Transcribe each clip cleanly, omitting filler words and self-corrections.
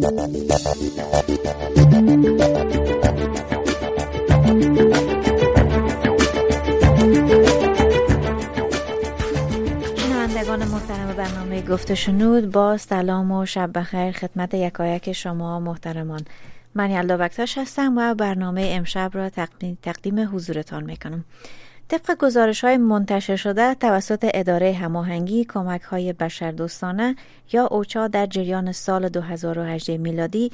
شنوندگان محترم برنامه گفت شنود، با سلام و شب بخیر خدمت یکایک شما محترمان. من یلدا بکتاش هستم و برنامه امشب را تقدیم حضورتان میکنم. طبق گزارش‌های منتشر شده توسط اداره هماهنگی کمک‌های بشردوستانه یا اوچا در جریان سال 2018 میلادی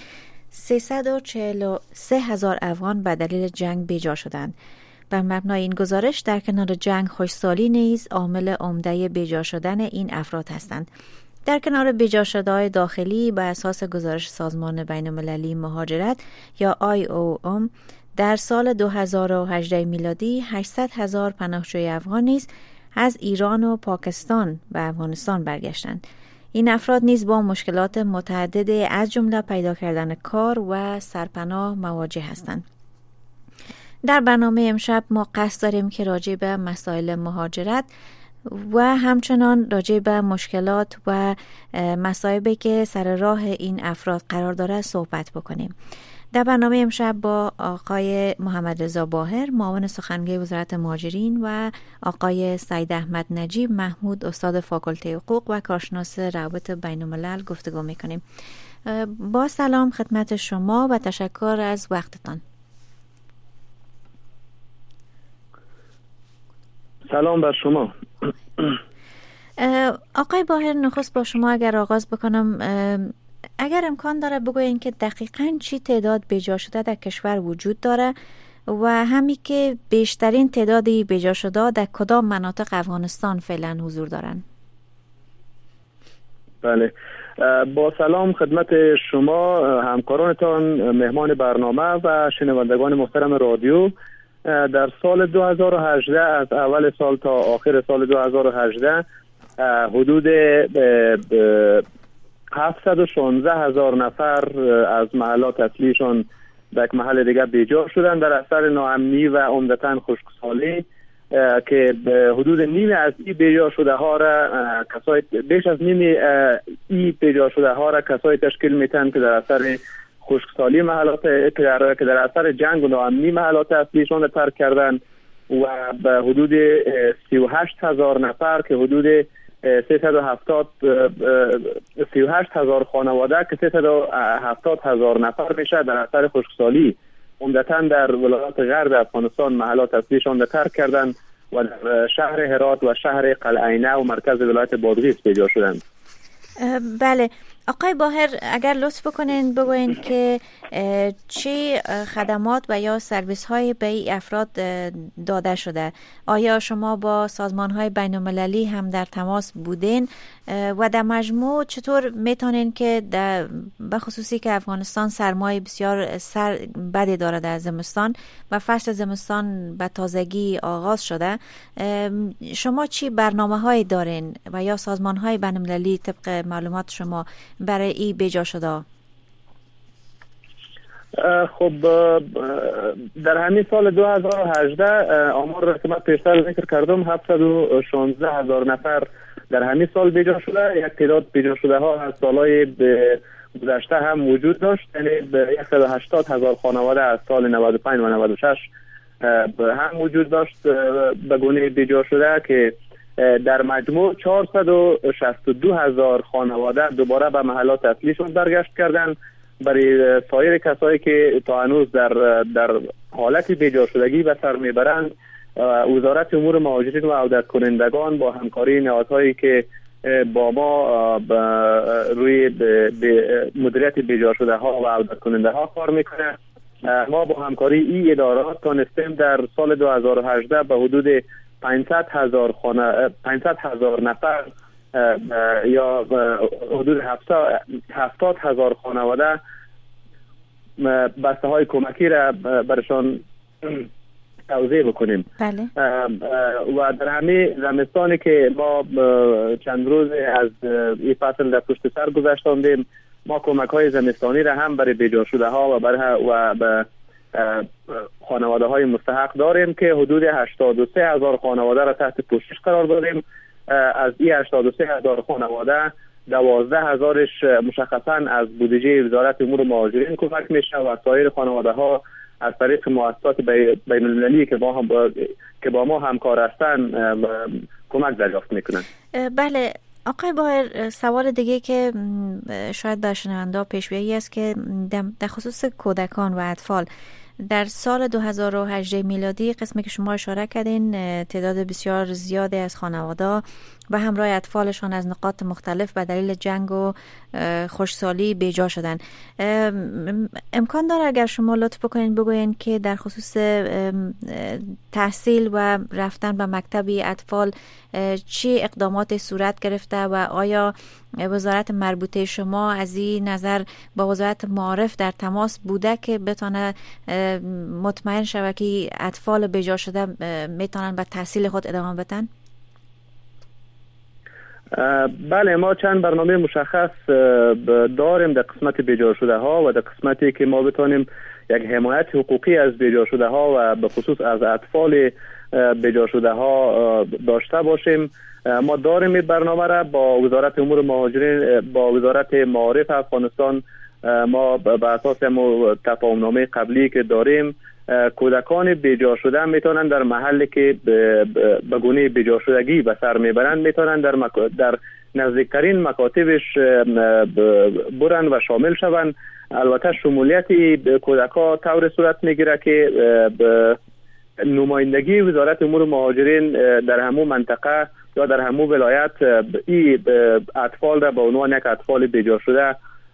343,000 افغان به دلیل جنگ بیجا شدند. بر مبنای این گزارش در کنار جنگ خوشسالی نیز عامل عمده بیجا شدن این افراد هستند. در کنار بیجا شده‌های داخلی بر اساس گزارش سازمان بین‌المللی مهاجرت یا IOM در سال 2018 میلادی 800,000 پناهجوی افغان نیز از ایران و پاکستان به افغانستان برگشتند. این افراد نیز با مشکلات متعددی از جمله پیدا کردن کار و سرپناه مواجه هستند. در برنامه امشب ما قصد داریم که راجع به مسائل مهاجرت و همچنان راجع به مشکلات و مصائبی که سر راه این افراد قرار داره صحبت بکنیم. در برنامه امشب با آقای محمد رضا باهر معاون سخنگوی وزارت مهاجرین و آقای سید احمد نجیب محمود استاد فاکولته حقوق و کارشناس روابط بین الملل گفتگو میکنیم. با سلام خدمت شما و تشکر از وقتتان. سلام بر شما. آقای باهر، نخست با شما اگر آغاز بکنم، اگر امکان داره بگوین که دقیقاً چی تعداد بیجا شده در کشور وجود داره و همی که بیشترین تعدادی بیجا شده در کدام مناطق افغانستان فعلا حضور دارن؟ بله، با سلام خدمت شما، همکارانتان، مهمان برنامه و شنوندگان محترم رادیو. در سال 2018 از اول سال تا آخر سال 2018 حدود 716,000 نفر از محلات اصلیشان در یک محل دیگر بیجا شدن در اثر ناامنی و عمدتاً خشکسالی که حدود نیم از این بیجا شده ها را بیش از نیم این بیجا شده ها را کسایی تشکیل میتن که در اثر خشکسالی محلات که در اثر جنگ و ناامنی محلات اصلیشان را ترک کردن و به حدود 38,000 نفر که حدود 38,000 خانواده که 370,000 نفر میشه در اثر خشکسالی عمدتاً در ولایات غرب افغانستان محلات اصلیشان را ترک کردند و در شهر هرات و شهر قلعینه و مرکز ولایت بادغیس بیجا شدند. بله آقای باهر، اگر لطف بکنین بگوین که چه خدمات و یا سرویس های به این افراد داده شده؟ آیا شما با سازمان های بین المللی هم در تماس بودین و در مجموع چطور میتونین که به خصوصی که افغانستان سرمای بسیار بدی داره در زمستان و فصل زمستان به تازگی آغاز شده، شما چی برنامه هایی دارین و یا سازمان های بین المللی طبق معلومات شما برای این بیجا شده؟ خب در همین سال 2018 آمار را که من پیشتر ذکر کردم 716,000 نفر در همین سال بیجا شده. یک تعداد بیجا شده ها از سالهای گذشته هم وجود داشت، یعنی 180,000 خانواده از سال 95 و 96 هم وجود داشت به گونه بیجا شده که در مجموع 462,000 خانواده دوباره به محلات اصلیشون برگشت کردند. برای سایر کسایی که تا هنوز در حالت بیجا شدگی به سر میبرند، وزارت امور مهاجرین و عودت کنندگان با همکاری نهادهایی که با ما روی مدیریت بیجا شده ها و عودت کننده ها کار میکنه، ما با همکاری این ادارات تانستیم در سال 2018 به حدود 500,000 نفر یا حدود 70,000 خانواده بسته های کمکی را برشان توزیع بکنیم. بله. و در همه زمستانی که ما چند روز از این فصل در پشت سر گذاشتیم، ما کمک های زمستانی را هم برای بیجا شده ها و به خانواده های مستحق داریم که حدود 83,000 خانواده را تحت پوشش قرار دادیم. از این 83,000 خانواده 12,000ش مشخصاً از بودجه وزارت امور مهاجرین کمک میشه و سایر خانواده ها از طریق مؤسسات بین المللی که با ما همکار هستند کمک دریافت میکنن. بله آقای باهر، سوال دیگه که شاید بر شنونده پیش بیایی است که در خصوص کودکان و اطفال در سال 2018 میلادی، قسمی که شما اشاره کردین، تعداد بسیار زیادی از خانواده و همراه اطفالشان از نقاط مختلف به دلیل جنگ و خشکسالی بیجا شدن. امکان داره اگر شما لطف بکنین بگوین که در خصوص تحصیل و رفتن به مکتبی اطفال چی اقدامات صورت گرفته و آیا وزارت مربوطه شما از این نظر با وزارت معارف در تماس بوده که بتونه مطمئن شود که اطفال بیجا شده میتونن به تحصیل خود ادامه بدن؟ بله، ما چند برنامه مشخص داریم در قسمت بیجا شده ها و در قسمتی که ما بتونیم یک حمایت حقوقی از بیجا شده ها و به خصوص از اطفال بیجا شده ها داشته باشیم. ما داریم این برنامه را با وزارت امور مهاجرین، با وزارت معارف افغانستان، ما به اساس تفاهمنامه قبلی که داریم کودکان بیجا شده میتونن در محلی که به گونه بیجا شدگی به سر میبرند میتونن در نزدیکترین مکاتبش برن و شامل شوند. البته شمولیت کودکان طور صورت میگیره که نمایندگی وزارت امور مهاجرین در همون منطقه یا در همون ولایت این اطفال را به عنوان یک اطفال بیجا شده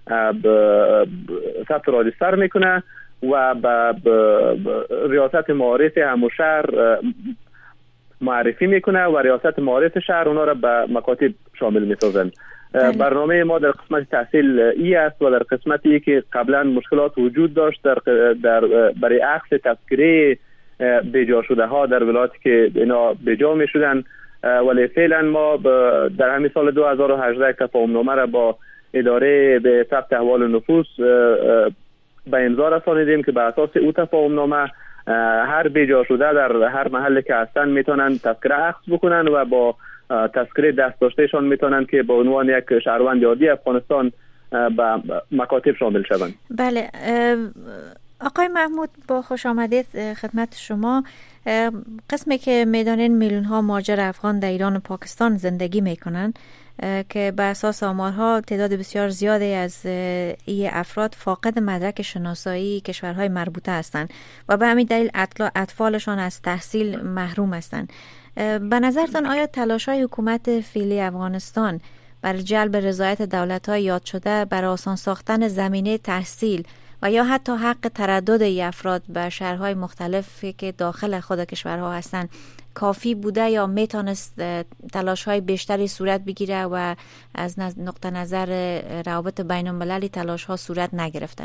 ثبت راجستر میکنه و به ریاست معارف همون شهر معرفی میکنه و ریاست معارف شهر اونا را به مکاتب شامل میسازن. برنامه ما در قسمت تحصیل است و در قسمتی که قبلا مشکلات وجود داشت در برای اخذ تذکره بیجا شده ها در ولایتی که اینا بیجا می شدن، ولی فعلا ما در همین سال 2018 تفاهمنامه را با اداره به ثبت احوال نفوس به امضا رسانیدیم که به اساس او تفاهمنامه هر بیجا شده در هر محله که هستن میتونن تذکره اخذ بکنن و با تذکره دست داشتهشان میتونن که به عنوان یک شهروند عادی افغانستان به مکاتب شامل شوند. بله آقای محمود، با خوش آمدید خدمت شما. قسمی که میدانین میلیون ها مهاجر افغان در ایران و پاکستان زندگی میکنن که به اساس آمارها تعداد بسیار زیادی از این افراد فاقد مدرک شناسایی کشورهای مربوطه هستند و به همین دلیل اطفالشان از تحصیل محروم هستند. به نظرتان آیا تلاش‌های حکومت فعلی افغانستان برای جلب رضایت دولت‌های یاد شده برای آسان ساختن زمینه تحصیل و یا حتی حق تردد ای افراد به شهرهای مختلفی که داخل خود کشورها هستند کافی بوده یا میتونست تلاش‌های بیشتری صورت بگیره و از نقطه نظر روابط بین المللی تلاش‌ها صورت نگرفته؟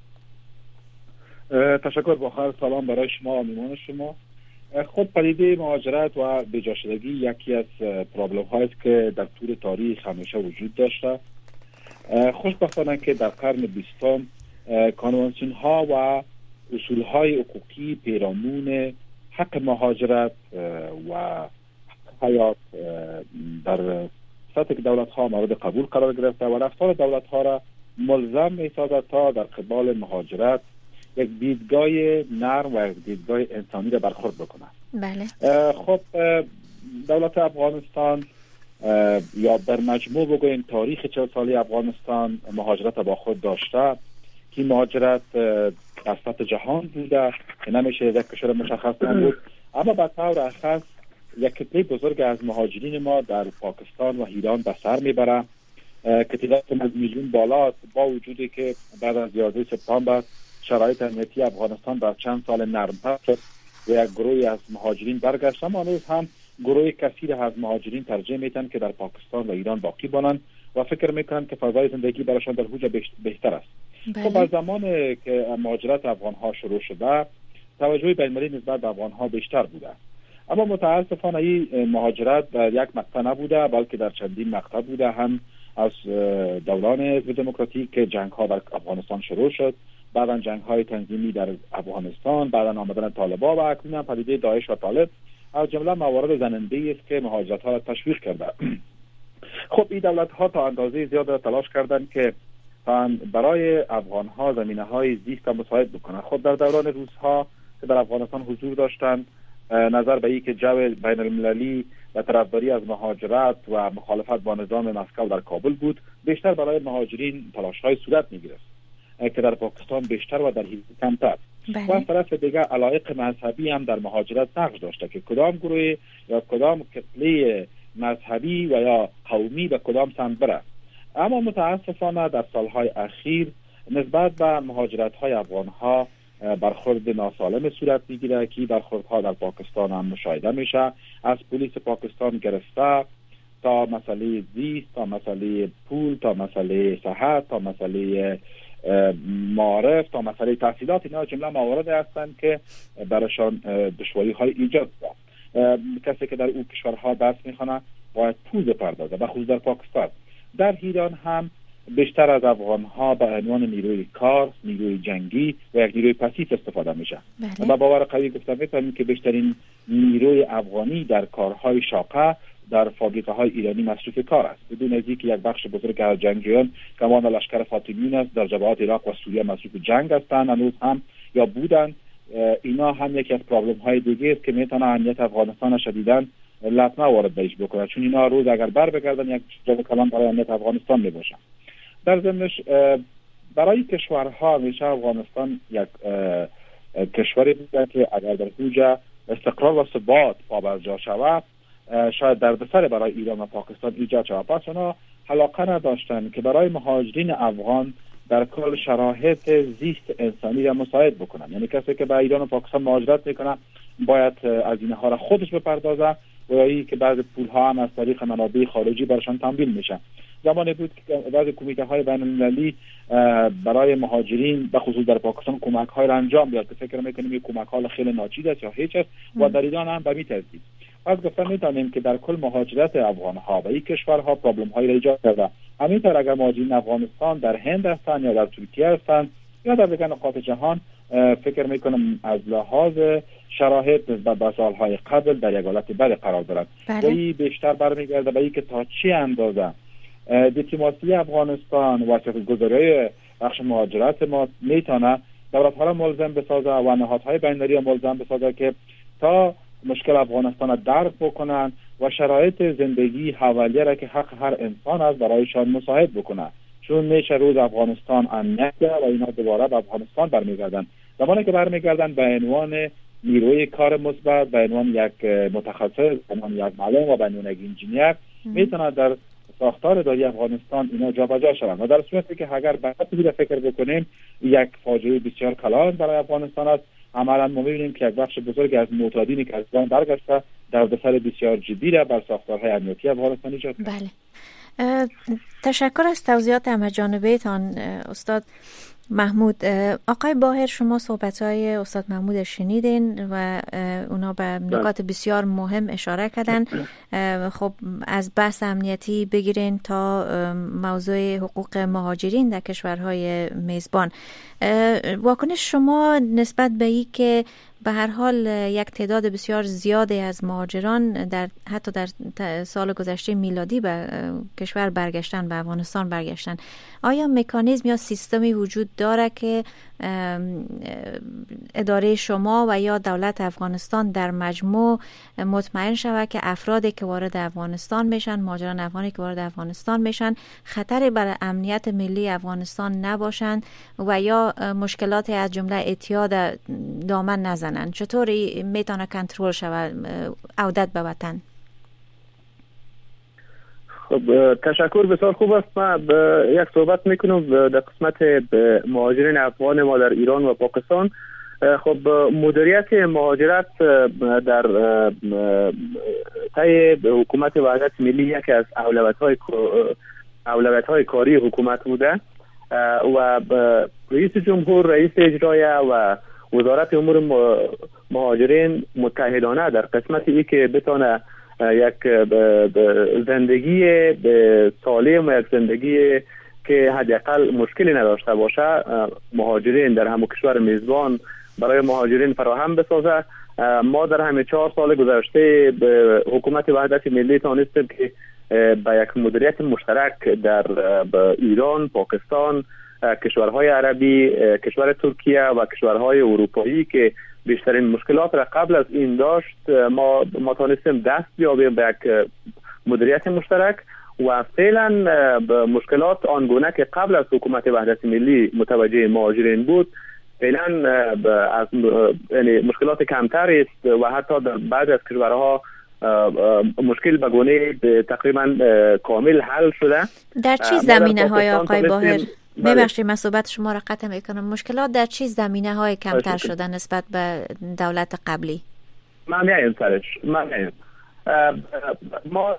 تشکر. بخیر، سلام برای شما و میهمان شما. خود پدیده مهاجرت و بیجا شدگی یکی از پرابلم هایی است که در طول تاریخ همیشه وجود داشته. خوشبختانه که در قرن 20 کانوانسیون ها و اصول های حقوقی پیرامون حق مهاجرت و حیات در سطح دولت ها مورد قبول قرار گرفته و رفتار دولت ها را ملزم می سازد تا در قبال مهاجرت یک دیدگاه نرم و یک دیدگاه انسانی را برخورد بکنه. بله. خب دولت افغانستان یا در مجموع بگویم تاریخ 40 ساله افغانستان مهاجرت با خود داشته که مهاجرت در سطح جهان بوده که نمیشه یک کشور مشخص نبود، اما به طور خاص یک کتله بزرگ از مهاجرین ما در پاکستان و ایران به سر میبره که تعدادشون از میلیون بالاست، با وجودی که بعد از 11 سپتامبر شرایط امنیتی افغانستان در چند سال نرم‌تر شد و یک گروهی از مهاجرین برگشت، اما هنوز هم گروه کثیر از مهاجرین ترجیح میدن که در پاکستان و ایران باقی بمانند و فکر میکنن که فضای زندگی برایشان در اونجا بهتر است. خب از زمان که مهاجرت افغان‌ها شروع شده توجه بین‌المللی نسبت به افغان‌ها بیشتر بوده، اما متاسفانه این مهاجرت در یک مقطع نبوده بلکه در چندین مقطع بوده. هم از دوران حزب دموکراتیک که جنگ‌ها در افغانستان شروع شد، بعداً جنگ‌های تنظیمی در افغانستان، بعداً آمدن طالبان و اکنون پدیده داعش و طالب از جمله موارد زننده است که مهاجرت‌ها را تشویق کرده. خب این دولت ها تا اندازه زیاد تلاش کردند که برای افغان ها زمینه های زیست مساعد بکنند. خب در دوران روزها که در افغانستان حضور داشتند، نظر به این که جو بین المللی و طرفداری از مهاجرت و مخالفت با نظام مسکو در کابل بود، بیشتر برای مهاجرین تلاش های صورت می‌گرفت که در پاکستان بیشتر و در هند کمتر. و از طرف دیگر علایق مذهبی هم در مهاجرت نقش داشته که کدام گروه یا کدام کتله مذهبی و یا قومی به کدام سمت بره. اما متاسفانه در سالهای اخیر نسبت به مهاجرت‌های افغان‌ها برخورد ناسالم صورت میگیره که برخوردها در پاکستان هم مشاهده میشه، از پلیس پاکستان گرفته تا مسئله زیست، تا مسئله پول، تا مسئله صحت، تا مسئله معارف، تا مسئله تحصیلات. اینا جمله موارد هستند که برایشان دشواری های ایجاد شده. کسی که در او کشورها درس میخونه باید پول بپردازه، بخصوص در پاکستان. در ایران هم بیشتر از افغان‌ها به عنوان نیروی کار، نیروی جنگی و یک نیروی پسیو استفاده میشه. و باور قوی گفته میتونیم که بیشترین نیروی افغانی در کارهای شاقه در فابریکه های ایرانی مصروف کار است، بدون از اینکه یک بخش بزرگ از جنگجویان کمان لشکر فاطمیون است در جبهات عراق و سوریه مصروف جنگ هستند، هنوز هم یا بودند. اینا هم یکی از پرابلم های دیگه است که میتونه امنیت افغانستان شدیداً لطمه وارد بهش بکنه، چون اینا روز اگر بر بگردن یک جو کلان برای امنیت افغانستان میباشن. در ضمنش برای کشورها میشه افغانستان یک کشوری بوده که اگر در اوج استقرار و ثبات پابرجا شود شاید دردسر برای ایران و پاکستان ایجاد شود. پس اونا علاقه نداشتن که برای مهاجرین افغان در کل شرایط زیست انسانی را مساعد بکنن. یعنی کسی که به ایران و پاکستان مهاجرت میکنه باید از اینها را خودش بپردازه و یا که بعض پول ها هم از طریق منابع خارجی برشان تمویل میشن. زمانی بود که بعض کمیته های بین المللی برای مهاجرین به خصوص در پاکستان کمک های را انجام داد که فکر میکنیم این کمک ها خیلی ناچیز است یا هیچ است و در ایران هم به این ترتیب. پس گفتم میتونیم که در کل مهاجرت افغان ها و این کشورها پرابلم هایی را ایجاد کرده. همینطور اگر مهاجرین افغانستان در هند هستند یا در ترکیه هستند یا در دیگر نقاط جهان، فکر میکنم از لحاظ شرایط نسبت به سالهای قبل در یک حالت بد قرار دارند. و این بیشتر برمیگرده به اینکه تا چه اندازه دیپلماسی افغانستان و سیاست‌گذاری بخش مهاجرت ما میتونه دولت‌ها را ملزم بسازه و نهادهای بین‌المللی را ملزم بسازه که تا مشکل افغانستان را درک بکنن و شرایط زندگی حوالیه را که حق هر انسان است برایشان مساعد بکنن، چون میشه روز افغانستان امنیت و اینا دوباره به افغانستان برمیگردن. زمانی که برمیگردن به عنوان نیروی کار مثبت، به عنوان یک متخصص، به عنوان یک معلم و به عنوان یک انجینیر میتونن در ساختار اداری افغانستان اینا جابجا شوند. و در صورتی که اگر بعد فکر بکنیم یک فاجعه بسیار کلان برای افغانستان است. عملا ما می‌بینیم که یک بخش بزرگ از معتادینی که از ایران برگشته دردسر بسیار جدی را بر ساختارهای امنیتی افغانستان ایجاد کرده. بله. تشکر از توضیحات همه‌جانبه‌تان استاد محمود. آقای باهر، شما صحبت‌های استاد محمود شنیدین و اونا به نکات بسیار مهم اشاره کردن. خب از بحث امنیتی بگیرین تا موضوع حقوق مهاجرین در کشورهای میزبان. واکنش شما نسبت به این که به هر حال یک تعداد بسیار زیادی از مهاجران حتی در سال گذشته میلادی به کشور برگشتن، به افغانستان برگشتن، آیا مکانیزم یا سیستمی وجود داره که اداره شما و یا دولت افغانستان در مجموع مطمئن شود که افرادی که وارد افغانستان میشن، مهاجران افغانی که وارد افغانستان میشن، خطری برای امنیت ملی افغانستان نباشند و یا مشکلاتی از جمله اعتیاد دامن نزنن؟ چطوری میتونه کنترل شود عودت به وطن؟ خب تشکر، بسیار خوب است. من یک صحبت میکنم در قسمت مهاجرین افغان ما در ایران و پاکستان. خب مدیریت مهاجرت در طی حکومت وحدت ملی یکی از اولویت‌های کاری حکومت بوده و رئیس جمهور، رئیس اجرایه و وزارت امور مهاجرین متحدانه در قسمت ای که بتونه یک زندگی سالم و یک زندگی که حداقل مشکلی نداشته باشه مهاجرین در همون کشور میزبان برای مهاجرین فراهم بسازه. ما در همین 4 سال گذشته حکومت وحدت ملی تانستیم که به یک مدیریت مشترک در ایران، پاکستان، کشورهای عربی، کشور ترکیه و کشورهای اروپایی که بیشترین مشکلات را قبل از این داشت، ما تانستیم دست بیابیم به یک مدیریت مشترک و فعلا مشکلات آنگونه که قبل از حکومت وحدت ملی متوجه مهاجرین بود فعلا از مشکلات کمتر است و حتی در بعضی از کشورها مشکل به گونه تقریبا کامل حل شده. در چه زمینه های آقای باهر؟ ببخشید من صحبت شما را قطع میکنم. مشکلات در چه زمینه های کمتر شده نسبت به دولت قبلی؟ من میایم سرش. ما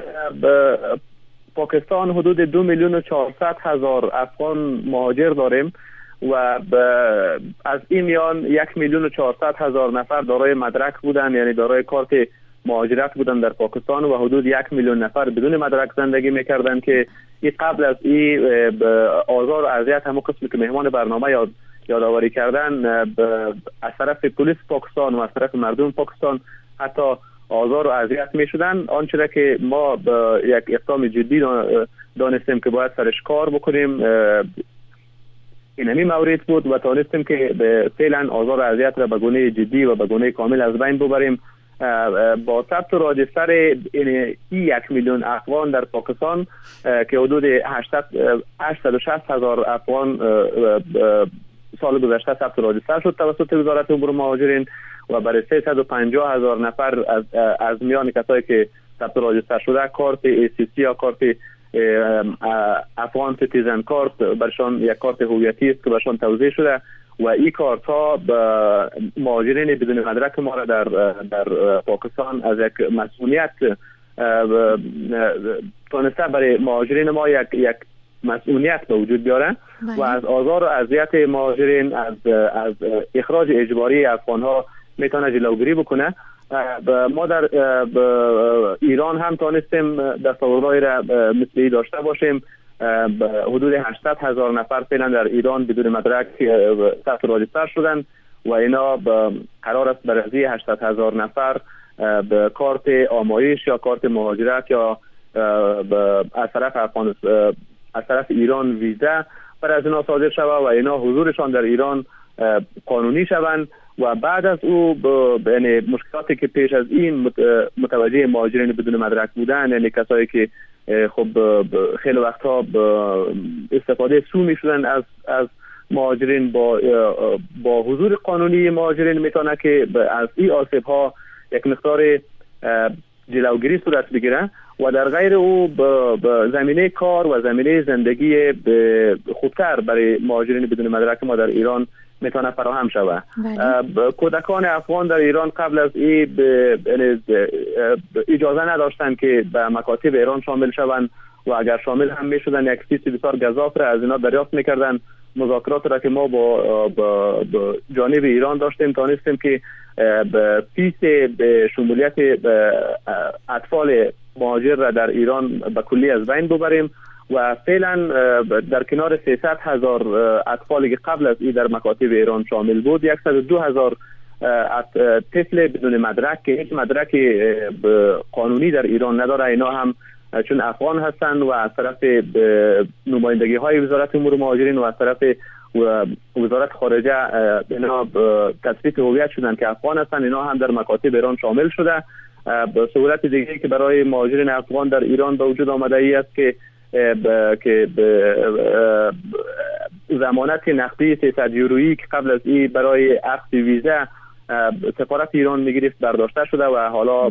پاکستان حدود 2,400,000 افغان مهاجر داریم و از این میان 1,400,000 نفر دارای مدرک بودن، یعنی دارای کارت مهاجرت بودن در پاکستان و حدود 1,000,000 نفر بدون مدرک زندگی میکردن که این قبل از این آزار و اذیت همون قسمی که مهمان برنامه یادآوری کردن از طرف پلیس پاکستان و از طرف مردم پاکستان حتی آزار و اذیت میشدن. آنچه که ما یک اقدام جدی دانستیم که باید سرش کار بکنیم این همین مورد بود و تانستیم که فعلا آزار و اذیت را به گونه جدی و به گونه کامل از بین ببریم. با ثبت راجستر 1,000,000 افغان در پاکستان که حدود 860,000 افغان سال گذشته ثبت راجستر شد توسط وزارت امور مهاجرین و برای 350,000 نفر از میان کسایی که ثبت راجستر شده کارت ACC یا کارت افغان سیتیزن کارت برشان یک کارت هویتی است که برشان توزیع شده و این کارت ها به مهاجرین بدون مدرک ما را در پاکستان از یک مسئولیت تونسته برای مهاجرین ما یک مسئولیت به وجود بیاره و از آزار و اذیت مهاجرین از اخراج اجباری افغان ها میتونه جلوگیری بکنه. ما در ایران هم تونستیم دستاوردهای را مثلی داشته باشیم. حدود 800,000 نفر فعلا در ایران بدون مدرک ثبت راجستر شدن و اینا قرار است بر از 800,000 نفر به کارت آمایش یا کارت مهاجرت یا از طرف ایران ویزا برای از اینا صادر شود و اینا حضورشان در ایران قانونی شوند و بعد از او یعنی مشکلاتی که پیش از این متوجه مهاجرین بدون مدرک بودن، یعنی کسایی که خب خیلی وقتها استفاده سو میشدن از مهاجرین با حضور قانونی مهاجرین میتونه که از این آسیب ها یک مقدار جلوگیری صورت بگیره و در غیر او زمینه کار و زمینه زندگی خوبتر برای مهاجرین بدون مدرک ما در ایران میتونه فراهم شود. کودکان افغان در ایران قبل از این اجازه نداشتن که به مکاتب ایران شامل شوند و اگر شامل هم میشدن یک فیس بسیار گزاف را از اینا دریافت میکردن. مذاکرات را که ما با جانب ایران داشتیم تانستیم که فیس شمولیت اطفال مهاجر را در ایران به کلی از بین ببریم و فعلا در کنار 300,000 اطفالی که قبل از این در مکاتب ایران شامل بود 102,000 طفل بدون مدرک که هیچ مدرک قانونی در ایران نداره، اینا هم چون افغان هستند و از طرف نمایندگی های وزارت امور مهاجرین و از طرف وزارت خارجه اینا تثبیت هویت شدن که افغان هستند، اینا هم در مکاتب ایران شامل شده. به صورت دیگه که برای مهاجرین افغان در ایران به وجود آمده ای است که ضمانت نقدی 300 یورویی که قبل از این برای اخذ ویزا سفارت ایران میگرفت برداشته شده و حالا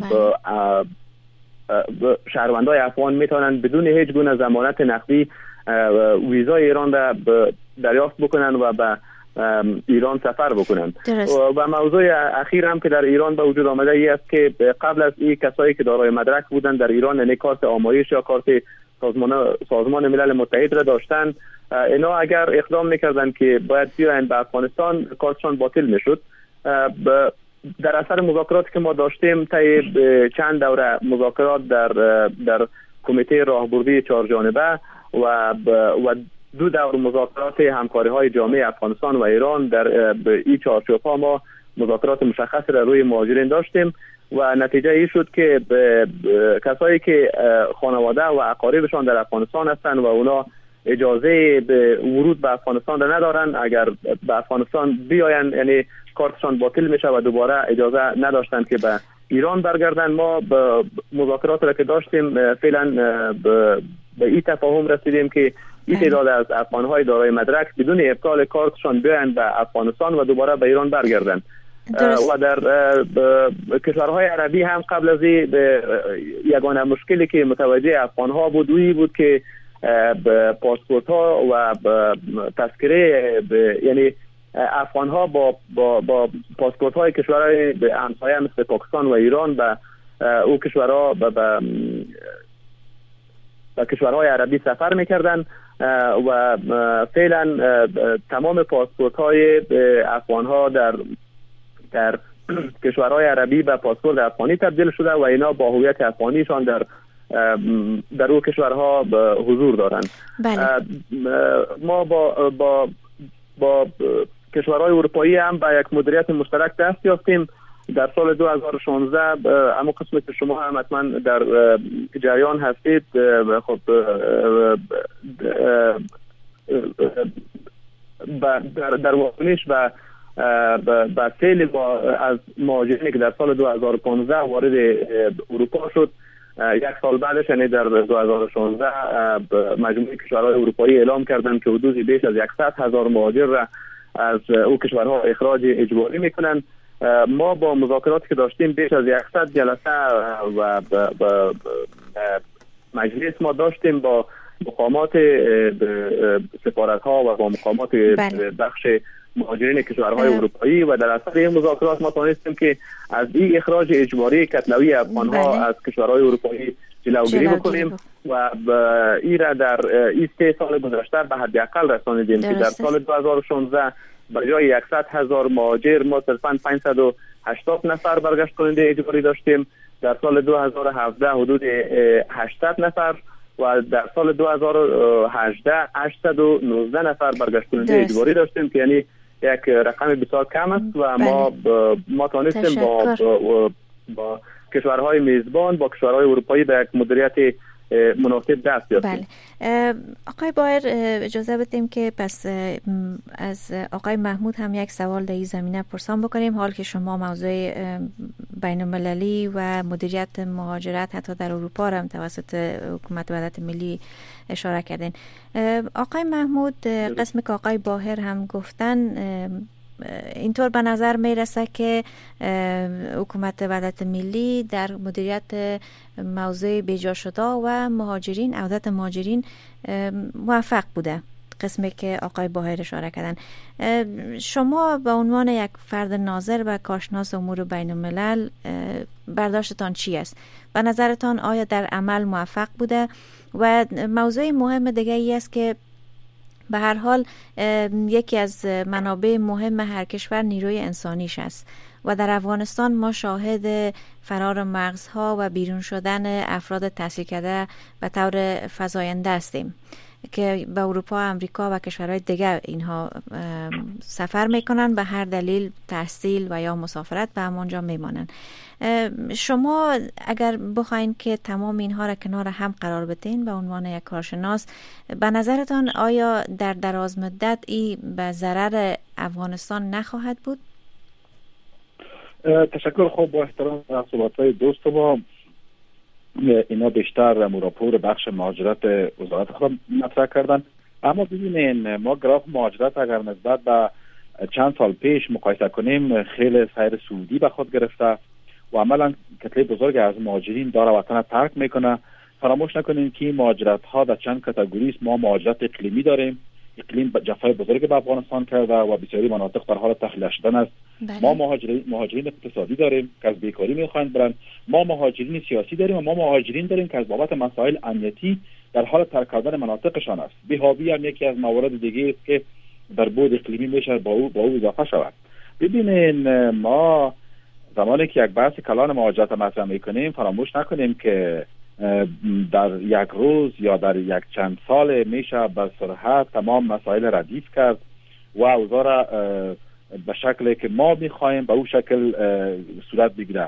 شهروندای افغان میتونن بدون هیچ گونه ضمانت نقدی ویزای ایران را دریافت بکنن و به ایران سفر بکنن. و موضوع اخیر هم که در ایران به وجود آمده ای است که قبل از این کسایی که دارای مدرک بودن در ایران، یعنی کارت آمایش یا کارت سازمان ملل متحد را داشتن، اینا اگر اقدام میکردن که باید بیاین به افغانستان کارتشان باطل میشد. در اثر مذاکراتی که ما داشتیم طی چند دوره مذاکرات در کمیته راهبردی 4 جانبه و 2 دور مذاکرات همکاری های جامعه افغانستان و ایران در این چارچوب ها ما مذاکرات مشخصی را روی مهاجرین داشتیم و نتیجه ای شد که کسایی که خانواده و اقاربشان در افغانستان هستند و اونا اجازه به ورود به افغانستان را ندارن، اگر به افغانستان بیاین یعنی کارتشان باطل میشه و دوباره اجازه نداشتن که به ایران برگردن. ما به مذاکرات را که داشتیم فعلا به این تفاهم رسیدیم که این تعداد از افغان‌های دارای مدرک بدون ابطال کارتشان بیاین به افغانستان و دوباره به ایران برگردن. و در کشورهای عربی هم قبل از یگانه مشکلی که متوجه افغان‌ها بود که پاسپورت ها و تذکره یعنی افغان ها با پاسپورت های کشورهای همسایه مثل پاکستان و ایران به او کشورها به کشورهای عربی سفر میکردن و فعلا تمام پاسپورت های افغان ها در کشورهای عربی به پاسپورت افغانی تبدیل شده و اینا با هویت افغانیشان در او کشورها حضور دارند. بله. ما با کشورهای اروپایی هم به یک مدیریت مشترک دست یافتیم. در سال 2016 اما قسمت شما هم حتما در جریان هستید، خب در واکنش به سیل از مهاجرینی که در سال 2015 وارد اروپا شد، یک سال بعدش یعنی در 2016 مجموعه کشورهای اروپایی اعلام کردند که حدود بیش از 100,000 مهاجر را از او کشورها اخراج اجباری میکنند. ما با مذاکراتی که داشتیم بیش از 100 جلسه و مجلس ما داشتیم با مقامات سفارت‌ها و با مقامات بخش مهاجرین کشورهای اروپایی و در اثر این مذاکرات ما توانستیم که از این اخراج اجباری کتلوی افغان‌ها از کشورهای اروپایی جلوگیری بکنیم و این را در این 3 سال گذشته به حداقل رسانیدیم که در سال 2016 به جای 100,000 مهاجر ما صرفاً 580 نفر برگشت کننده اجباری داشتیم. در سال 2017 حدود 800 نفر و در سال 2018 819 نفر برگشت کننده اجباری داشتیم که یعنی یک رقم بسیار کم است و ما توانستیم با کشورهای میزبان با کشورهای اروپایی به یک مدیریت مناسب دست یافتیم. بله. آقای باهر اجازه بدیم که پس از آقای محمود هم یک سوال در این زمینه پرسان بکنیم، حال که شما موضوع بین المللی و مدیریت مهاجرت حتی در اروپا هم توسط حکومت وحدت ملی اشاره کردین. آقای محمود، قسمی که آقای باهر هم گفتن اینطور به نظر میرسه که حکومت وحدت ملی در مدیریت موضوع بیجا شده و مهاجرین، عودت مهاجرین موفق بوده، قسمی که آقای باهر اشاره کردن. شما به عنوان یک فرد ناظر و کارشناس امور بین الملل برداشتتان چی است؟ به نظرتان آیا در عمل موفق بوده؟ و موضوع مهم دیگه ای است که به هر حال یکی از منابع مهم هر کشور نیروی انسانیش است و در افغانستان ما شاهد فرار مغزها و بیرون شدن افراد تحصیل کرده و طور فزاینده هستیم که به اروپا، امریکا و کشورهای دیگر اینها سفر میکنن، به هر دلیل تحصیل و یا مسافرت به همونجا میمانن. شما اگر بخواین که تمام اینها را کنار هم قرار بدین به عنوان یک کارشناس، به نظرتان آیا در دراز مدت این به ضرر افغانستان نخواهد بود؟ تشکر. خوب، با احترام صحبت‌های دوست ما اینا بیشتر راپور بخش مهاجرت وزارت خود مطرح کردن، اما ببینین ما گراف مهاجرت اگر نسبت به چند سال پیش مقایسه کنیم خیلی سیر سعودی به خود گرفته و عملا کتله بزرگ از مهاجرین داره وطن ترک میکنه. فراموش نکنیم که مهاجرت ها در چند کاتگوری است. ما مهاجرت اقلیمی داریم، اقلیم جفای بزرگ به افغانستان کرده و بسیاری مناطق در حال تخلیه شدن است. ما مهاجرین اقتصادی داریم که از بیکاری میخواهند برند. ما مهاجرین سیاسی داریم و ما مهاجرین داریم که از بابت مسائل امنیتی در حال ترک کردن مناطقشان است. بی‌حاوی هم یکی از موارد دیگه است که در بود اقلیمی میشه با او اضافه شود. ببینین ما زمانی که یک بحث کلان مهاجرت مطرح میکنیم فراموش نکنیم که در یک روز یا در یک چند سال میشه به سرعت تمام مسائل ردیف کرد و اوضاع را به شکلی که ما میخوایم به اون شکل صورت بگیره.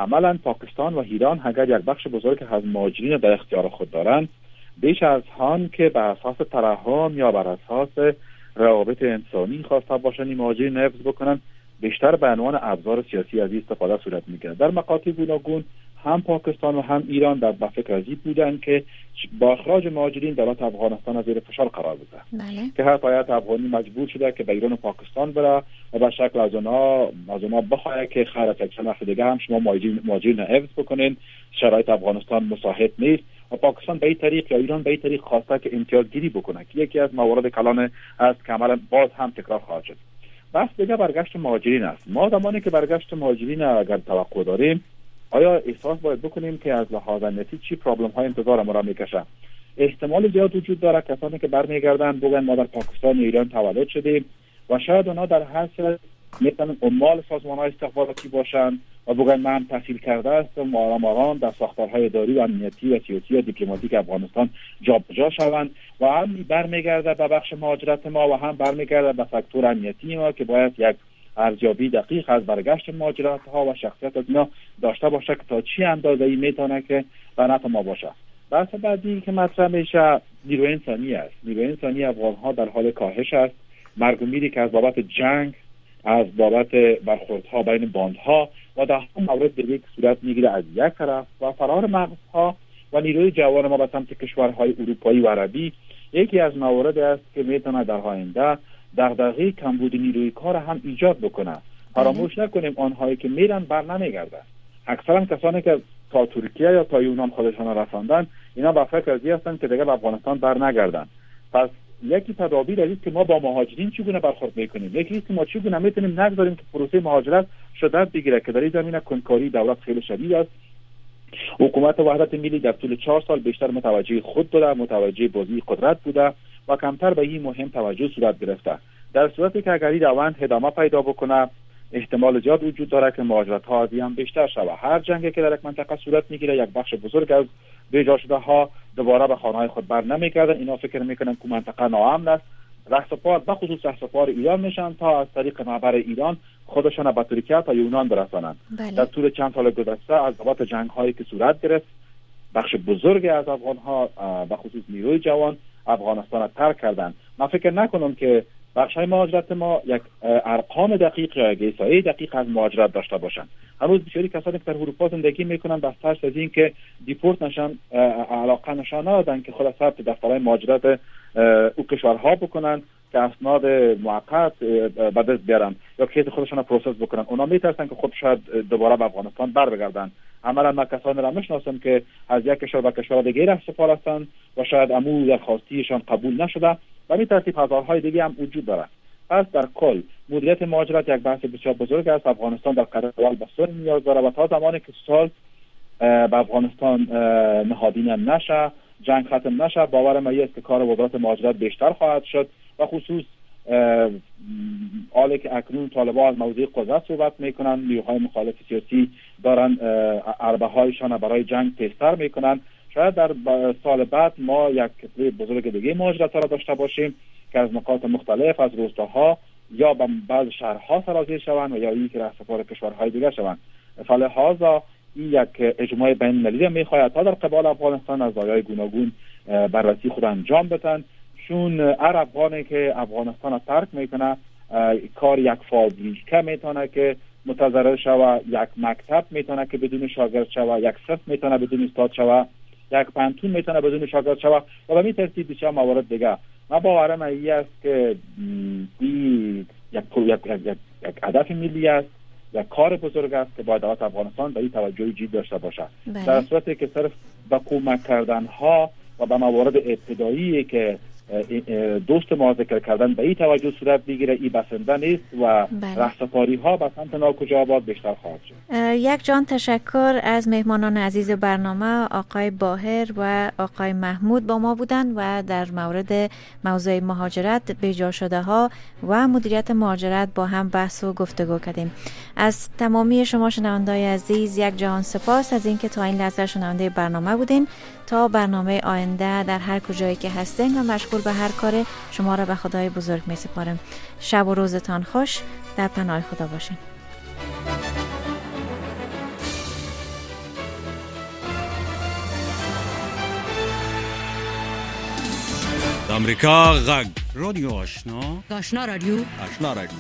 عملا پاکستان و ایران اگر یک بخش بزرگ از مهاجرین در اختیار خود دارند، بیش از آن که بر اساس ترحم یا بر اساس روابط انسانی خواسته باشند این مهاجرین حفظ بکنن، بیشتر به عنوان ابزار سیاسی از این استفاده صورت میگیرد. در مقاطع گوناگون هم پاکستان و هم ایران در فکر از این بودند که با اخراج مهاجرین دولت افغانستان از زیر فشار قرار بده، که هر پایت افغانی مجبور شده که به ایران و پاکستان بره و به شکل از اونا بخواه که خیر از یک وقت دیگه هم شما مهاجرین حفظ بکنین، شرایط افغانستان مساعد نیست و پاکستان به این طریق یا ایران به این طریق خواسته که امتیازگیری بکنه که یکی از موارد کلان است که عملا باز هم تکرار خواهد شد. بس دیگه برگشت مهاجرین است. ما زمانی که برگشت مهاجرین اگر توقع داریم، آیا احساس باید بکنیم که از لحاظ امنیتی چی پرابلم های انتظار ما را میکشه؟ احتمال زیاد وجود داره کسانی که برمیگردن بگن ما در پاکستان و ایران تولد شدیم و شاید اونا در حیث میتونن عمال سازمان‌های استخباراتی باشن و بگن من تحصیل کرده هستم و آرام در ساختارهای اداری و امنیتی و سیاسی و دیپلماتیک افغانستان جابجا شوند و هم برمیگرده به بخش مهاجرت ما و هم برمیگرده به فاکتور امنیتی ما که باید یک ارزیابی دقیق از برگشت مهاجرت ها و شخصیت از اینا داشته باشه که تا چی اندازه‌ای میتونه که به نفع ما باشه. بحث بعدی که مطرح میشه نیروی انسانی است. نیروی انسانی افغان ها در حال کاهش است. مرگ و میری که از بابت جنگ، از بابت برخوردها بین باندها و در هم مورد دیگه که صورت میگیره از یک طرف و فرار مغزها و نیروی جوان ما به سمت کشورهای اروپایی و عربی یکی از موارد است که میتونه در آینده دغدغه کمبود نیروی کار هم ایجاد بکنه. فراموش نکنیم آنهایی که میرن بر نمیگردن. اکثرا کسانی که تا ترکیه یا تا یونان خودشان رساندن اینا با فکر ازی هستن که دیگه به افغانستان بر نگردن. پس یکی تدابیر است که ما با مهاجرین چگونه برخورد میکنیم، یکی است که ما چگونه میتونیم نگذاریم که پروسه مهاجرت شدت بگیره که در این زمینه کنکاری دولت خیلی شدید است. حکومت وحدت ملی در طول 4 سال بیشتر متوجه خود بوده، متوجه بازی قدرت بوده و کمتر به این مهم توجه صورت گرفته. در صورتی که اگر این روند ادامه پیدا بکنه احتمال زیاد وجود داره که مهاجرت ها هم بیشتر شود. هر جنگی که در یک منطقه صورت میگیره یک بخش بزرگ از بیجا شده ها دوباره به خانه‌های خود بر نمیگردن. اینا فکر میکنن که منطقه ناامن است. رهسپار به خصوص رهسپار ایران میشن تا از طریق معبر ایران خودشان به ترکیه تا یونان برسانند. در طول چند سال گذشته از بابت جنگ هایی که صورت گرفت بخش بزرگی از افغان ها به خصوص نیروی جوان افغانستان را ترک کردند. من فکر نکنم که بخشای مهاجرت ما یک ارقام دقیق یا یک احصایه دقیق از مهاجرت داشته باشند. هنوز بسیاری کسانی که در اروپا زندگی میکنن بس ترس از این که دیپورت نشن علاقه نشان ندادن که خود ثبت دفترهای مهاجرت او کشورها بکنن که اسناد موقت به دست بیارن یا کیس خودشون رو پروسس بکنن. اونا میترسن که خود شاید دوباره به افغانستان بر بگردن. عملا من کسانی را میشناسم که از یک کشور به کشور دیگه رهسپار هستند و شاید امو درخواستیشان قبول نشده و این ترتیب هزارهای دیگه هم وجود داره. پس در کل مدیریت مهاجرت یک بحث بسیار بزرگ است. افغانستان در قرن اول به سر نیاز داره و تا زمانی که سال به افغانستان نهادینه نشه، جنگ ختم نشه، باورم است که کار وزارت مهاجرت بیشتر خواهد شد و خصوص حالی که اکنون طالبان از موضوع قدرت صحبت میکنن، نیروهای مخالف سیاسی دارن عربه هایشان برای جنگ تیزتر میکنن. شاید در سال بعد ما یک کتله بزرگ دیگه مهاجرت را داشته باشیم که از نقاط مختلف از روستاها یا به بعض شهرها سرازیر شوند و یا این که رهسپار کشورهای دیگه شوند. فلهذا این یک اجماع بین المللی میخواهد تا در قبال افغانستان از زوایای گوناگون بررسی خود انجام بدن، چون هر افغانی که افغانستان را ترک میکنه کار یک فابریکه میتونه که متضرر شوه، یک مکتب میتونه که بدون شاگرد شوه، یک صف میتونه بدون استاد شوه، یک پانتون میتونه بدون شاگرد شوه و به این ترتیب بسیار موارد دیگه. من باورم این است که این یک هدف ملی است، یک کار بزرگ است که باید دولت افغانستان به این توجه جدی داشته باشه. در صورتی که صرف به کمک کردن ها و به موارد ابتدایی که دوست ما ذکر کردن به این توجه صورت بگیره این بسنده نیست و رهسپاری ها به سمت ناکجا آباد بیشتر خواهد شد. یک جان تشکر از مهمانان عزیز برنامه آقای باهر و آقای محمود با ما بودند و در مورد موضوع مهاجرت بیجا شده ها و مدیریت مهاجرت با هم بحث و گفتگو کردیم. از تمامی شما شنوندای عزیز یک جهان سپاس از اینکه تا این لحظه شنونده برنامه بودین. تا برنامه آینده در هر کجایی که هستین و مشغول به هر کار، شما را به خدای بزرگ می سپارم. شب و روزتان خوش، در پناه خدا باشین. امریکا غږ رادیو آشنا آشنا رادیو